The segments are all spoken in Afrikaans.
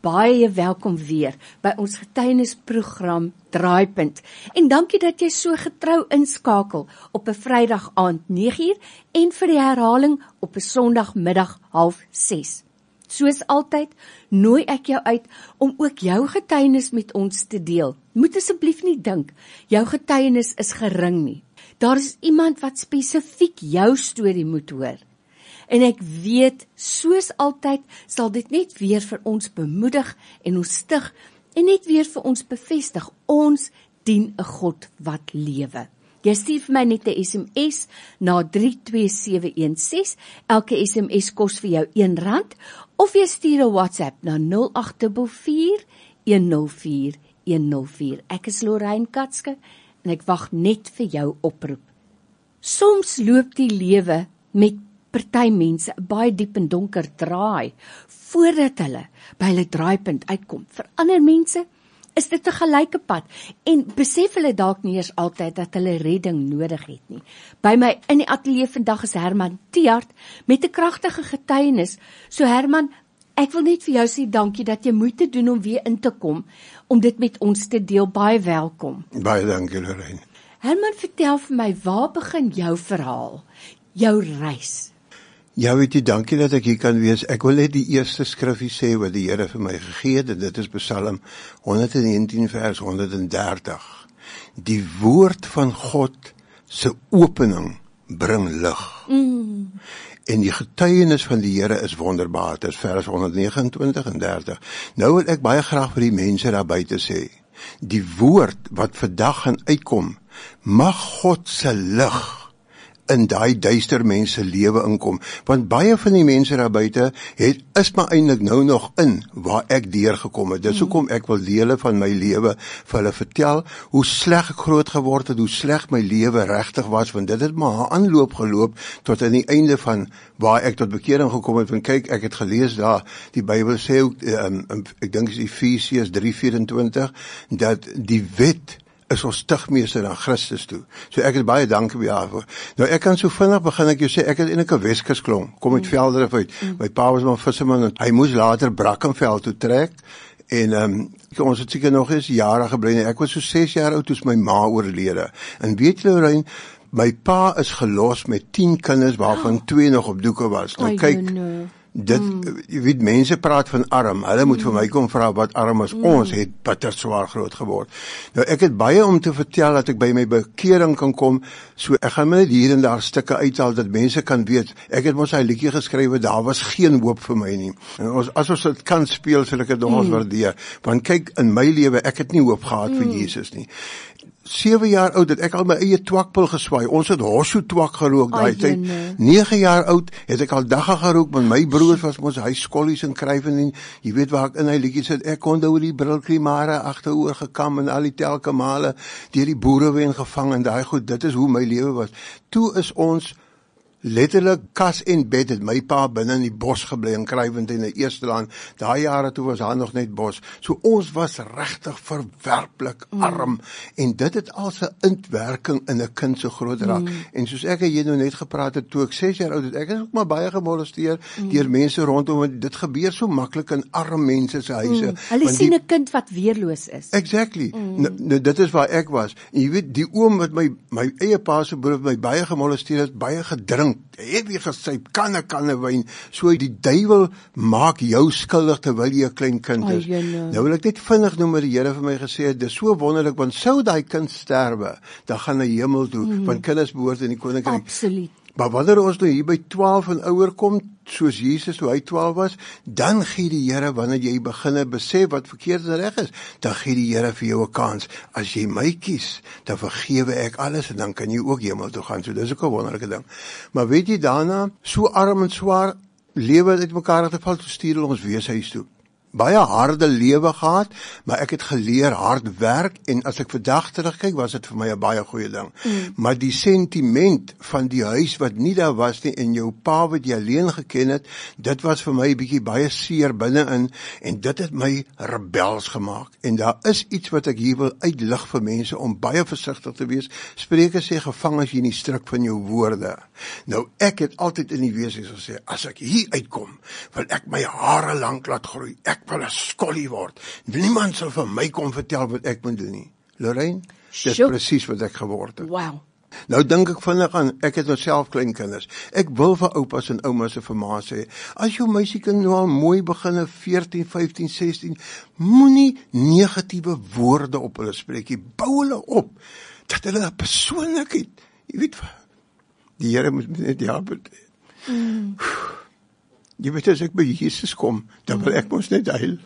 baie welkom weer by ons getuienisprogram Draaipunt. En dankie dat jy so getrou inskakel op 'n Vrydag aand 9uur en vir die herhaling op 'n Sondagmiddag 5:30. Soos altyd, nooi ek jou uit om ook jou getuienis met ons te deel. Moet asseblief nie dink, jou getuienis is gering nie. Daar is iemand wat spesifiek jou storie moet hoor. En ek weet, soos altyd, sal dit net weer vir ons bemoedig en ons stig en net weer vir ons bevestig, ons dien 'n God wat lewe. Jy stuur vir my net 'n SMS na 32716, elke SMS kos vir jou R1, of jy stuur 'n WhatsApp na 0844 104 104. Ek is Lorraine Katske en ek wag net vir jou oproep. Soms loop die lewe met party mense 'n baie diep en donker draai, voordat hulle by hulle draaipunt uitkom. Vir ander mense is dit 'n gelyke pad, en besef hulle dalk nie eers altyd dat hulle redding nodig het nie. By my in die ateljee vandag is Herman Tiaart met 'n kragtige getuienis. So Herman, ek wil net vir jou sê dankie dat jy moeite doen om weer in te kom, om dit met ons te deel. Baie welkom. Baie dankie, Lorraine. Herman, vertel vir my, waar begin jou verhaal, jou reis? Ja, weet jy, dankie dat ek hier kan wees. Ek wil net die eerste skrifgie sê wat die Here vir my gegee het, en dit is Psalm 119 vers 130. Die woord van God se opening bring lig. En die getuienis van die Here is wonderbaar. Dit is vers 129 en 30. Nou wil ek baie graag vir die mense daar buite sê, die woord wat vandag gaan uitkom, mag God se lig in daai duister mense lewe inkom, want baie van die mense daar buite is maar eintlik nou nog in waar ek deurgekom het. Dis hoekom ek wil dele van my lewe vir hulle vertel, hoe sleg ek groot geword het, hoe sleg my lewe regtig was, want dit het maar aanloop geloop tot aan die einde van waar ek tot bekering gekom het. Want kyk, ek het gelees daar, die Bybel sê ook, ek dink is Efesiërs 3:24, dat die wet is ons stigmeester na Christus toe. So ek is baie dankie daarvoor. Nou ek kan so vinnig begin, ek jou sê, ek het eintlik 'n Weskusklong, kom uit Velderif uit. My pa was maar 'n visserman en hy moes later Brackenfell toe trek. En ons het seker nog eens jare gebly. Ek was so 6 jaar oud toe my ma oorlede. En weet jy, Lorraine, my pa is gelos met 10 kinders waarvan 2 nog op doeke was. Nou kyk, dit, jy weet, mense praat van arm, hulle moet vir my kom vra wat arm is. Ons het bitter swaar groot geword. Nou ek het baie om te vertel dat ek by my bekering kan kom, so ek gaan net hier en daar stukke uithaal dat mense kan weet, ek het mos hy liedjie geskrywe, daar was geen hoop vir my nie. En as ons dit kan speel, sal ek dit nogals waardeer, want kyk, in my lewe, ek het nie hoop gehad vir Jesus nie. 7 jaar oud het ek al my eie twakpil geswaai. Ons het Hosho twak gerook daai tyd. 9 jaar oud het ek al dagga gerook, want my broers was mos hy skollies en kryven en jy weet waar ek in hy liedjie sit. Ek kon oor die brilklimare agteroor gekam en al die telkemale deur die boerewen gevang en daai goed. Dit is hoe my lewe was. Toe is ons letterlik kas en bed het my pa binne in die bos gebly in Kruivend in die eerste land. Daai jare toe was daar nog net bos. So ons was regtig verwerplik arm en dit het al 'n intwerking in 'n kind se groot raak. En soos ek en jy nou net gepraat het, toe ek 6 jaar oud het, ek is ook maar baie gemolesteer deur mense rondom, want dit gebeur so maklik in arm mense se huise. Hulle sien 'n kind wat weerloos is. Exactly. Nou dit is waar ek was. En jy weet, die oom wat my eie pa se broer my baie gemolesteer het, baie gedrink, heavy gesyp, kanne wyn, so die duiwel maak jou skuldig terwyl jy 'n klein kind is. Nou wil ek net vinnig noem wat die Here vir my gesê het, dis so wonderlik, want sou daai kind sterwe, dan gaan hy hemel toe, want kinders behoort in die koninkryk. Absoluut. Maar wanneer ons nou hier by 12 en ouer kom, soos Jesus toe hy 12 was, dan gee die Here, wanneer jy begin besef wat verkeerd en reg is, dan gee die Here vir jou 'n kans. As jy my kies, dan vergewe ek alles en dan kan jy ook hemel toe gaan. So dis ook 'n wonderlike ding. Maar weet jy, daarna, so arm en swaar, lewe uit mekaar geval, toe stuur ons weer huis toe. Baie harde lewe gehad, maar ek het geleer hard werk, en as ek vandag terugkyk, was dit vir my 'n baie goeie ding. Maar die sentiment van die huis wat nie daar was nie, en jou pa wat jy alleen geken het, dit was vir my 'n bietjie baie seer binne-in, en dit het my rebels gemaak. En daar is iets wat ek hier wil uitlig vir mense, om baie versigtig te wees. Spreuke sê, gevang as jy nie stryk van jou woorde. Nou, ek het altyd in die wese gesê, as ek hier uitkom, wil ek my hare lank laat groei. Ek wil 'n skollie word. Niemand sal vir my kom vertel wat ek moet doen nie. Lorraine, dis Sjoe. presies wat ek geword het. Wow. Nou dink ek vinnig aan, ek het myself kleinkinders. Ek wil vir oupas en oumas se vir ma sê, as jou meisiekind nou al mooi begin 14, 15, 16, moenie negatiewe woorde op hulle spreek nie. Bou hulle op, dat hulle 'n persoonlikheid, jy weet, die Here moet net help. Jy weet, as ek by Jesus kom, dan wil ek mos net huil.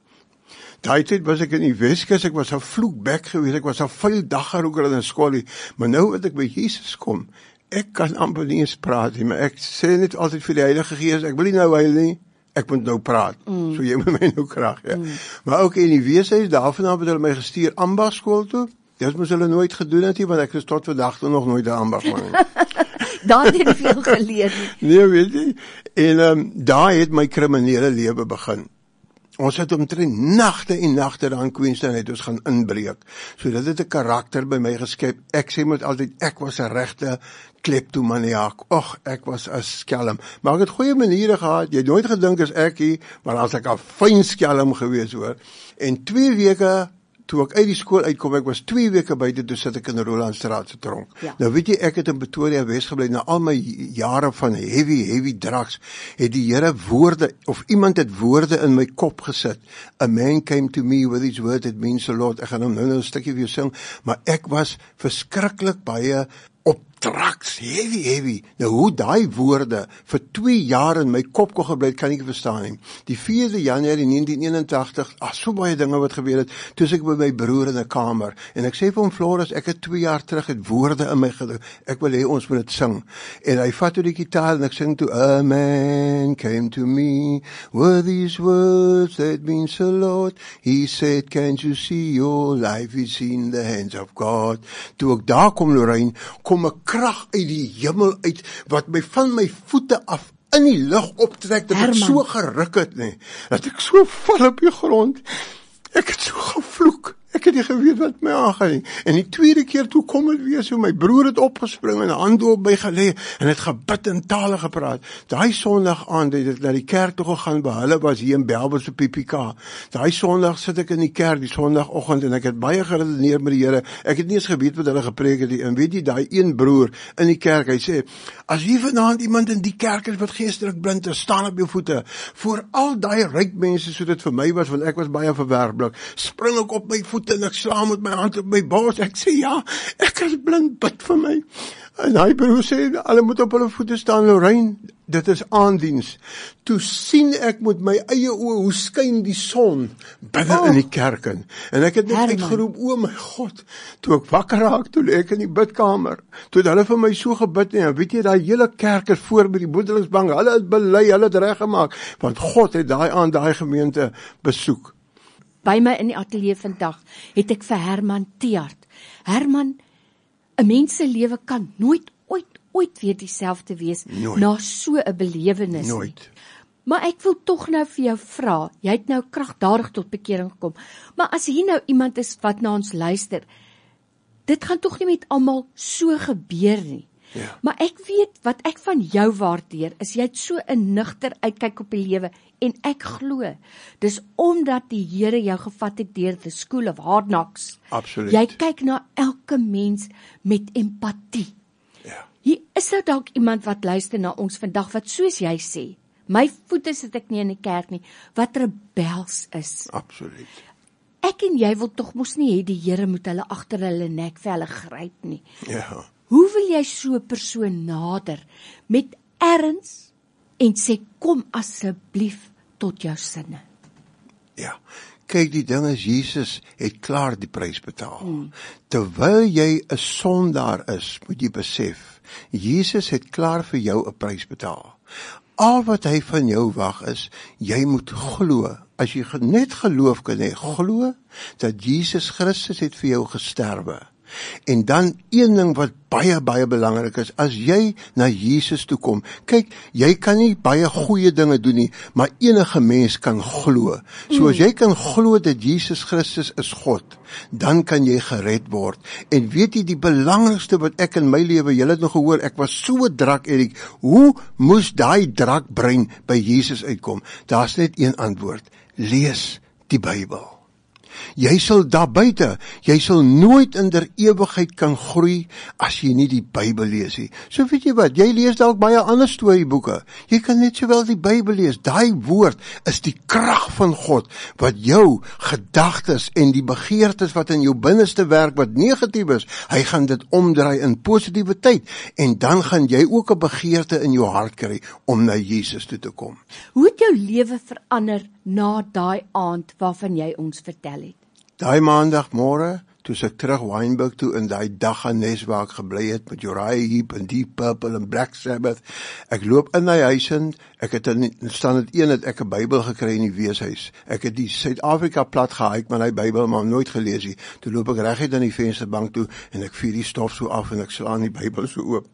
Daai tyd was ek in die Weskus, ek was 'n vloekbek geweest, ek was 'n vuil daggeroeker in 'n skoolie, maar nou wat ek by Jesus kom, ek kan amper nie eens praat nie, maar ek sê net altyd vir die Heilige Gees, ek wil nie nou huil nie, ek moet nou praat, so jy moet my nou krag, ja. Maar ook in die weeshuis, daarvan het hulle my gestuur ambagskool toe, dis moes hulle nooit gedoen het nie, want ek is tot vandag toe nog nooit 'n ambagman nie. Daar het jy veel geleer nie. Nee, weet jy, en daar het my kriminele lewe begin. Ons het omtrent nagte en nagte daar in Queenstown het ons gaan inbreek. So dit het 'n karakter by my geskep. Ek sê met altyd, ek was 'n regte kleptomaniaak. Och, ek was 'n skelm. Maar ek het goeie maniere gehad. Jy het nooit gedink as ek hier, maar as ek 'n fyn skelm gewees hoor. En 2 weke toe ek uit die skool uitkom, ek was 2 weke buite, toe sit ek in 'n Rolandstraat se tronk. Ja. Nou weet jy, ek het in Pretoria Wes gebly, na al my jare van heavy drugs, het die Here woorde, of iemand het woorde in my kop gesit. A man came to me with his word, it means a lot. Ek gaan hom nou 'n stukkie vir jou sing, maar ek was verskriklik baie op drugs, heavy. Nou hoe daai woorde vir 2 jaar in my kop kon gebly, kan ek nie verstaan nie. Die 4de Januarie 1981, so baie dinge wat gebeur het, toe ek by my broer in 'n kamer, en ek sê vir hom, Floris, ek het 2 jaar terug het woorde in my gedruk, ek wil hê ons moet dit sing, en hy vat toe die gitaar, en ek sing toe, a man came to me, with these words that means a lot, he said, can't you see your life is in the hands of God. Toe ek daar kom, Lorraine, kom 'n krag uit die hemel uit, wat my van my voete af in die lug optrek, dat ek so geruk het, nee, dat ek so val op die grond, ek het so gevloek, ek het nie geweet wat my aangaan nie, en die tweede keer toe kom het weer so, my broer het opgespring en 'n hand op my gelê, en het gebid in tale gepraat. Daai Sondag aand het ek na die kerk toe gegaan, by hulle was hier in Belbos op PPK. Daai Sondag sit ek in die kerk, die Sondagoggend, en ek het baie geredeneer met die Here. Ek het nie eens geweet wat hulle gepreek het nie, en weet jy, daai een broer in die kerk, hy sê, as hier vanaand iemand in die kerk is wat geestelik blind is, staan op jou voete, voor al daai ryk mense, so dit vir my was, want ek was baie verwerplik, spring ek op my voete, en ek slaan met my hand op my bors, ek sê, ja, ek is blind, bid vir my. En hy broer sê, hulle moet op hulle voete staan, Lorraine, dit is aandiens. Toe sien ek met my eie oë, hoe skyn die son binne in die kerk in. En ek het net uitgeroep, o my God, toe ek wakker raak, toe lê ek in die bidkamer, toe het hulle vir my so gebid, en weet jy, daai hele kerk is voor by die boedelingsbank, hulle het bely, hulle het reggemaak, want God het daai aan daai gemeente besoek. By my in die ateljee vandag het ek vir Herman Tiaart. Herman, 'n mens se lewe kan nooit ooit weer dieselfde wees na so 'n belewenis nie. Maar ek wil tog nou vir jou vra, jy het nou kragtadig tot bekering gekom, maar as hier nou iemand is wat na ons luister, dit gaan tog nie met almal so gebeur nie. Ja. Maar ek weet, wat ek van jou waardeer, is jy het so 'n nugter uitkyk op die lewe, en ek glo, dis omdat die Here jou gevat het deur the school of hard knocks. Absoluut. Jy kyk na elke mens met empatie. Ja. Hier is nou dalk iemand wat luister na ons vandag, wat soos jy sê, my voete sit ek nie in die kerk nie, wat rebels is. Absoluut. Ek en jy wil tog mos nie hê die Here moet hulle agter hulle nek vir hulle gryp nie. Ja. Hoe wil jy so 'n persoon nader met erns en sê, kom asseblief tot jou sinne? Ja, kyk, die ding is, Jesus het klaar die prys betaal. Terwyl jy 'n sondaar is, moet jy besef, Jesus het klaar vir jou 'n prys betaal. Al wat hy van jou wag is, jy moet glo. As jy net geloof kan hê, glo dat Jesus Christus het vir jou gesterwe. En dan een ding wat baie belangrik is, as jy na Jesus toe kom, kyk, jy kan nie baie goeie dinge doen nie, maar enige mens kan glo. So as jy kan glo dat Jesus Christus is God, dan kan jy gered word. En weet jy, die belangrikste wat ek in my lewe, julle het nog gehoor, ek was so drak, Erik, hoe moes daai drakbrein by Jesus uitkom? Daar's net een antwoord, lees die Bybel. Jy sal daar buite, jy sal nooit in der ewigheid kan groei as jy nie die Bybel lees nie. So weet jy wat, jy lees dalk baie ander storieboeke. Jy kan net sowel die Bybel lees. Daai woord is die krag van God wat jou gedagtes en die begeertes wat in jou binneste werk wat negatief is, hy gaan dit omdraai in positiwiteit en dan gaan jy ook 'n begeerte in jou hart kry om na Jesus toe te kom. Hoe het jou lewe verander na daai aand waarvan jy ons vertel het? Daai maandagmôre, toe ek terug Wynberg toe in daai dagganes waar ek gebly het met Uriah Heep en Deep Purple en Black Sabbath, ek loop in die huis in, ek het in standaard 1 het ek 'n Bybel gekry in die weeshuis. Ek het die Suid-Afrika plat gehaik met daai Bybel, maar nooit gelees nie. Toe loop ek reguit aan die vensterbank toe en ek vuur die stof so af en ek slaan die Bybel so oop.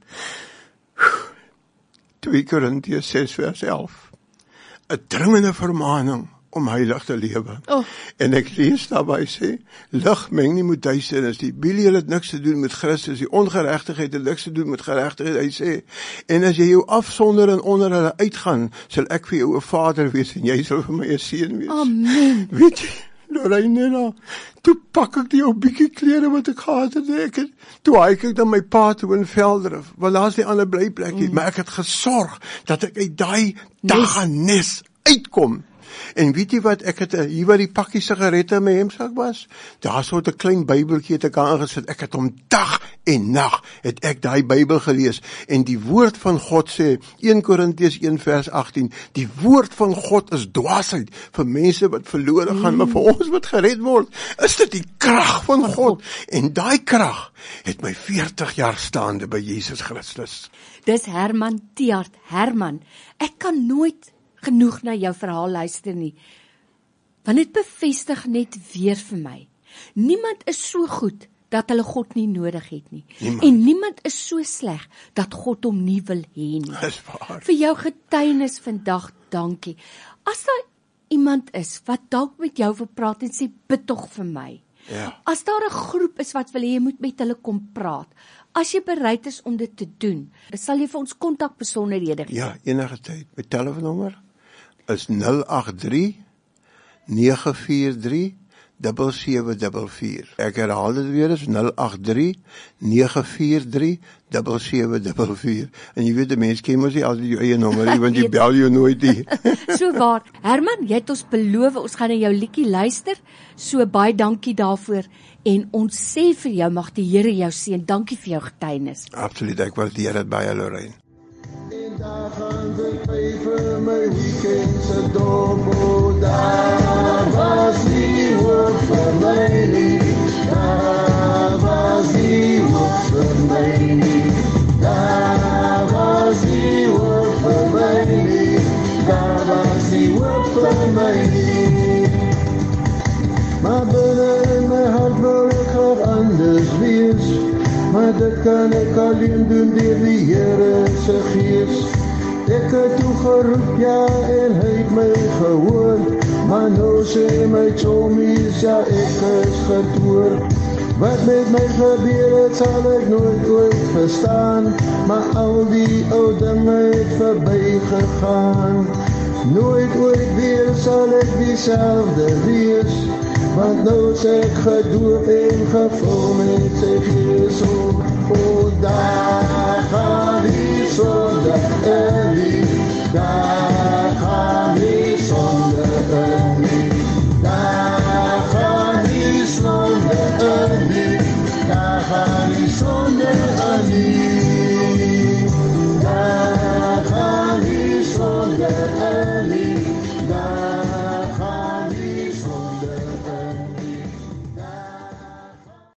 2 Korintiërs 6 vers 11. 'n dringende vermaning om heilig te lewe. En ek lees daarby sê, lig meng nie met duisternis. Die Bybel het niks te doen met Christus, die ongeregtigheid het niks te doen met geregtigheid. Hy sê, en as jy jou afsonder en onder hulle uitgaan, sal ek vir jou 'n vader wees en jy sal vir my 'n seun wees. Amen. Weet jy, Lorraine, toe pak ek die ou bietjie klere wat ek gehad het, toe haik ek dan my pa toe in Veldrif, want daar's die ander blyplekkie, maar ek het gesorg dat ek uit daai dagganes uitkom. En weet jy wat, ek het hier waar die pakkie sigarette in my hemsak was, daar so 'n klein Bybeltjie het ek aangesit, ek het om dag en nag het ek daai Bybel gelees, en die woord van God sê, 1 Korintiërs 1 vers 18, die woord van God is dwaasheid vir mense wat verlore gaan, maar vir ons wat gered word, is dit die krag van God, en daai krag het my 40 jaar staande by Jesus Christus. Dis Herman Tiaart. Herman, ek kan nooit genoeg na jou verhaal luister nie, want dit bevestig net weer vir my. Niemand is so goed dat hulle God nie nodig het nie. En niemand is so sleg dat God hom nie wil hê nie. Dis waar. Vir jou getuienis vandag, dankie. As daar iemand is wat dalk met jou wil praat en sê, bid tog vir my. Ja. As daar 'n groep is wat wil hê jy moet met hulle kom praat, as jy bereid is om dit te doen, sal jy vir ons kontakbesonderhede gee. Ja, enige tyd. My telefoonnommer is 083 943 7744. Ek herhaal dit weer, is 083 943 7744. En jy weet, die mens ken mos nie altyd jou eie nommer nie, want jy bel jou nooit nie. So waar. Herman, jy het ons beloof, ons gaan na jou liedjie luister, so baie dankie daarvoor, en ons sê vir jou, mag die Here jou seën, dankie vir jou getuienis. Absoluut, ek waardeer dit baie, Lorraine. En daar gaan dit by vir my weekend se dop, daar was die hoop vir my nie, daar was die hoop vir my nie, daar was die hoop vir my nie, daar was die hoop vir my nie. Maar binne in my hart wil ek graag anders wees, maar dit kan ek alleen doen deur die Here se Gees. Ek het toe geroep, ja, en hy het my gehoor, maar nou sê my chommies, ja, ek is gedoor. Wat met my gebeur het, sal ek nooit ooit verstaan, maar al die ou dinge het verby gegaan. Nooit ooit weer sal ek dieselfde wees, want nou is ek gedoop en gevul met sy Gees. O, daar gaan die sonde in nie, daar gaan die sonde in nie, daar gaan die sonde in nie, daar gaan die sonde in nie.